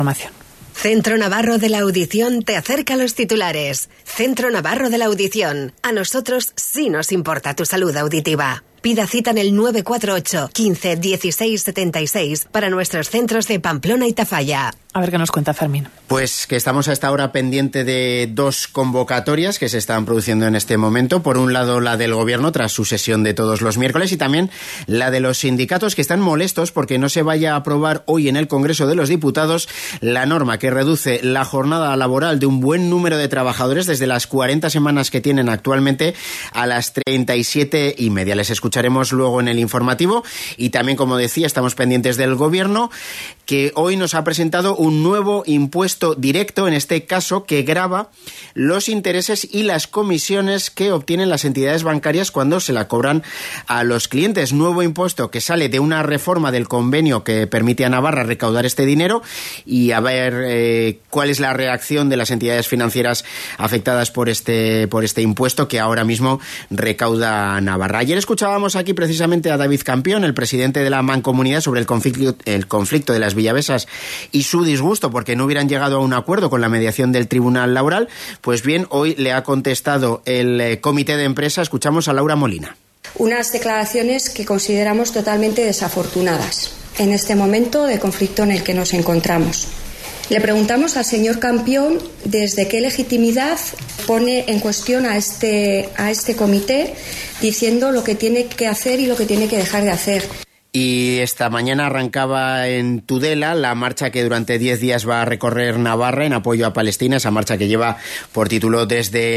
información. Centro Navarro de la Audición te acerca a los titulares. Centro Navarro de la Audición. A nosotros sí nos importa tu salud auditiva. Pida cita en el 948 15 16 76 para nuestros centros de Pamplona y Tafalla. A ver qué nos cuenta Fermín. Pues que estamos a esta hora pendiente de dos convocatorias que se están produciendo en este momento. Por un lado, la del Gobierno tras su sesión de todos los miércoles, y también la de los sindicatos, que están molestos porque no se vaya a aprobar hoy en el Congreso de los Diputados la norma que reduce la jornada laboral de un buen número de trabajadores desde las 40 semanas que tienen actualmente a las 37,5. Les escucharemos luego en el informativo. Y también, como decía, estamos pendientes del Gobierno, que hoy nos ha presentado un nuevo impuesto directo, en este caso, que grava los intereses y las comisiones que obtienen las entidades bancarias cuando se la cobran a los clientes. Nuevo impuesto que sale de una reforma del convenio que permite a Navarra recaudar este dinero, y a ver cuál es la reacción de las entidades financieras afectadas por este impuesto que ahora mismo recauda Navarra. Ayer escuchábamos aquí precisamente a David Campión, el presidente de la Mancomunidad, sobre el conflicto de las Villavesas y su disgusto porque no hubieran llegado a un acuerdo con la mediación del Tribunal Laboral. Pues bien, hoy le ha contestado el comité de empresa. Escuchamos a Laura Molina. Unas declaraciones que consideramos totalmente desafortunadas en este momento de conflicto en el que nos encontramos. Le preguntamos al señor Campión desde qué legitimidad pone en cuestión a este comité, diciendo lo que tiene que hacer y lo que tiene que dejar de hacer. Y esta mañana arrancaba en Tudela la marcha que durante 10 días va a recorrer Navarra en apoyo a Palestina, esa marcha que lleva por título desde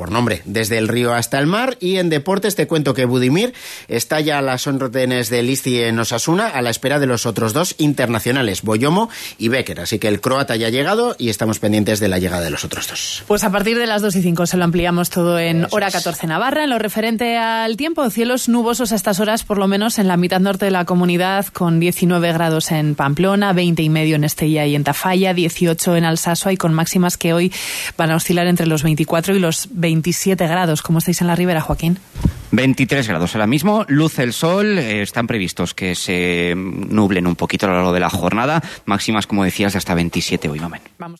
el río hasta el mar. Y en deportes te cuento que Budimir está ya a las órdenes del Izzi en Osasuna, a la espera de los otros dos internacionales, Boyomo y Becker. Así que el croata ya ha llegado y estamos pendientes de la llegada de los otros dos. Pues a partir de las 2:05 se lo ampliamos todo en Hora 14 Navarra. En lo referente al tiempo, cielos nubosos a estas horas, por lo menos en la mitad norte de la comunidad, con 19 grados en Pamplona, 20,5 en Estella y en Tafalla, 18 en Alsasua, y con máximas que hoy van a oscilar entre los 24 y los 27 grados. ¿Cómo estáis en la Ribera, Joaquín? 23 grados ahora mismo, luce el sol, están previstos que se nublen un poquito a lo largo de la jornada, máximas, como decías, de hasta 27 hoy, Mamen. Vamos.